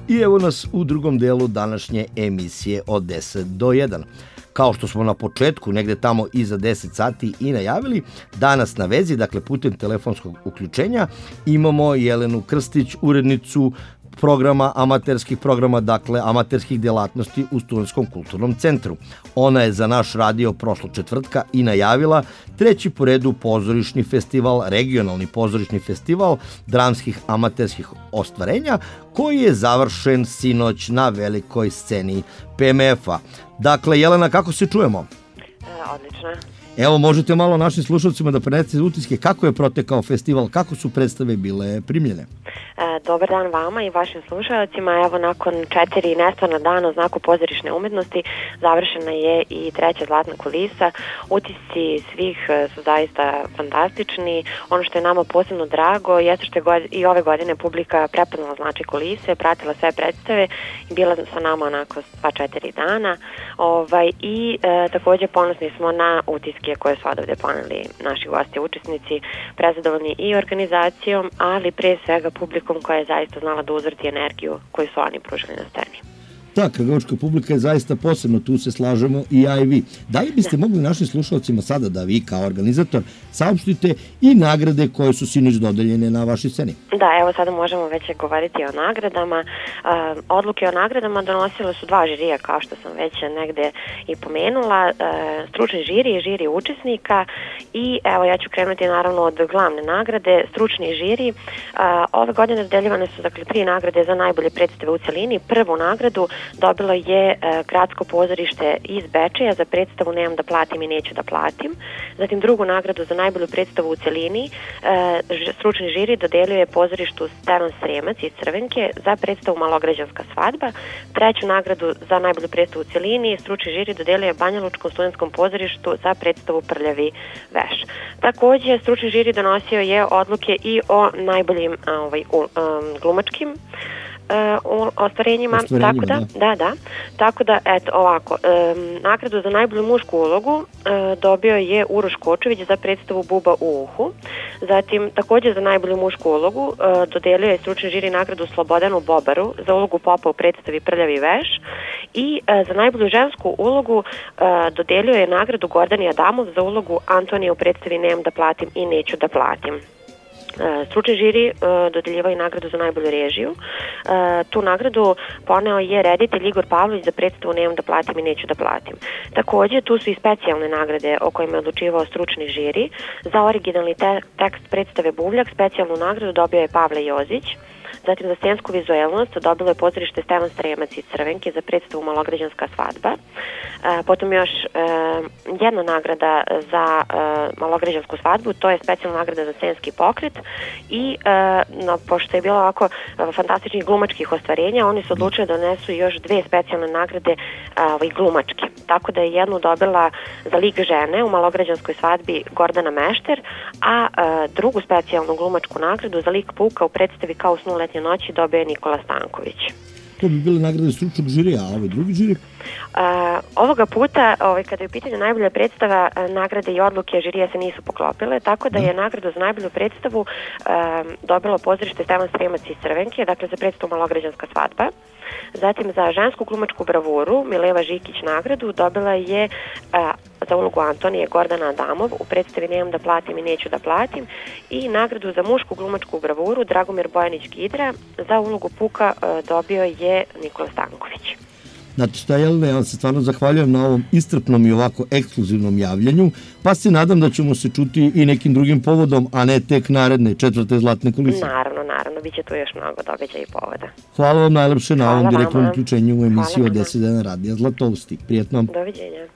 I evo nas u drugom delu današnje emisije od 10 do 1. Kao što smo na početku, negde tamo iza 10 sati i najavili, danas na vezi, dakle putem telefonskog uključenja, imamo Jelenu Krstić, urednicu programa, amaterskih delatnosti u Studentskom kulturnom centru. Ona je za naš radio prošlog četvrtka i najavila treći po redu pozorišni festival, regionalni pozorišni festival dramskih amaterskih ostvarenja, koji je završen sinoć na velikoj sceni PMF-a. Dakle, Jelena, kako se čujemo? Odlično. Evo, možete malo našim slušalcima da prenesete utiske kako je protekao festival, kako su predstave bile primljene? Dobar dan vama i vašim slušalcima. Evo, nakon 4 nestvarna dana u znaku pozorišne umetnosti završena je i treća zlatna kulisa. Utisci svih su zaista fantastični. Ono što je nama posebno drago jeste što je i ove godine publika prepoznala značaj kulise, pratila sve predstave i bila sa nama onako sva 4 dana. Takođe ponosni smo na utiske koje su odavde poneli naši gosti učesnici, prezadovoljni i organizacijom, ali pre svega publikom koja je zaista znala da uzvrti energiju koju su oni pružili na sceni. Da, kragujevačka publika je zaista posebno, tu se slažemo i ja i vi. Da li biste mogli našim slušalcima sada da vi kao organizator saopštite i nagrade koje su sinoć dodeljene na vašoj sceni? Da, evo sada možemo već govoriti o nagradama. Odluke o nagradama donosile su 2 žirija, kao što sam već negde i pomenula. Stručni žiri i žiri učesnika i evo ja ću krenuti naravno od glavne nagrade. Stručni žiri. Ove godine dodeljivane su 3 nagrade za najbolje predstave u celini. Prvu nagradu dobilo je Gradsko pozorište iz Bečeja za predstavu Nemam da platim i neću da platim. Zatim drugu nagradu za najbolju predstavu u celini stručni žiri dodelio je pozorištu Stevan Sremac iz Crvenke za predstavu Malograđanska svadba. Treću nagradu za najbolju predstavu u celini stručni žiri dodelio je Banjalučkom studentskom pozorištu za predstavu Prljavi veš. Takođe, stručni žiri donosio je odluke i o najboljim glumačkim ostvarenjima, tako da eto ovako, nagradu za najbolju mušku ulogu dobio je Uroš Kočević za predstavu Buba u uhu. Zatim takođe za najbolju mušku ulogu dodelio je stručni žiri nagradu Slobodanu Bobaru za ulogu popa u predstavi Prljavi veš i za najbolju žensku ulogu dodelio je nagradu Gordani Adamov za ulogu Antonije u predstavi Nemam da platim i neću da platim. Stručni žiri dodeljivao i nagradu za najbolju režiju. Tu nagradu poneo je reditelj Igor Pavlović za predstavu Nemam da platim i neću da platim. Takođe, tu su i specijalne nagrade o kojima je odlučivao stručni žiri. Za originalni tekst predstave Buvljak specijalnu nagradu dobio je Pavle Jozić. Zatim za scensku vizuelnost dobilo je pozorište Stevan Sremac iz Crvenke za predstavu Malograđanska svadba. Potom još jedna nagrada za Malograđansku svadbu, to je specijalna nagrada za scenski pokret i pošto je bilo ovako fantastičnih glumačkih ostvarenja, oni su odlučili da donesu još 2 specijalne nagrade glumačke. Tako da je jednu dobila za lik žene u Malograđanskoj svadbi Gordana Mešter, a drugu specijalnu glumačku nagradu za lik puka u predstavi Kao u snu letnje noći dobio je Nikola Stanković. To bi bile nagrade stručnog žirija, a ovaj drugi žiri? Ovoga puta, kada je u pitanju najbolja predstava, nagrade i odluke žirija se nisu poklopile, tako da je nagradu za najbolju predstavu dobilo pozorište Stevan Sremac iz Crvenke, dakle za predstavu Malograđanska svadba. Zatim za žensku glumačku bravuru Mileva Žikić nagradu dobila je za ulogu Antonije Gordana Adamov u predstavi Nemam da platim i neću da platim i nagradu za mušku glumačku bravuru Dragomir Bojanić-Gidra za ulogu Puka dobio je Nikola Stanković. Znate šta, Jelena, ja vam se stvarno zahvaljujem na ovom iscrpnom i ovako ekskluzivnom javljanju, pa se nadam da ćemo se čuti i nekim drugim povodom, a ne tek naredne 4. zlatne kulise. Naravno, bit će tu još mnogo događaja i povoda. Hvala vam najlepše na ovom direktnom uključenju u emisiju od 10 dana radija Zlatousti. Prijetno. Doviđenja.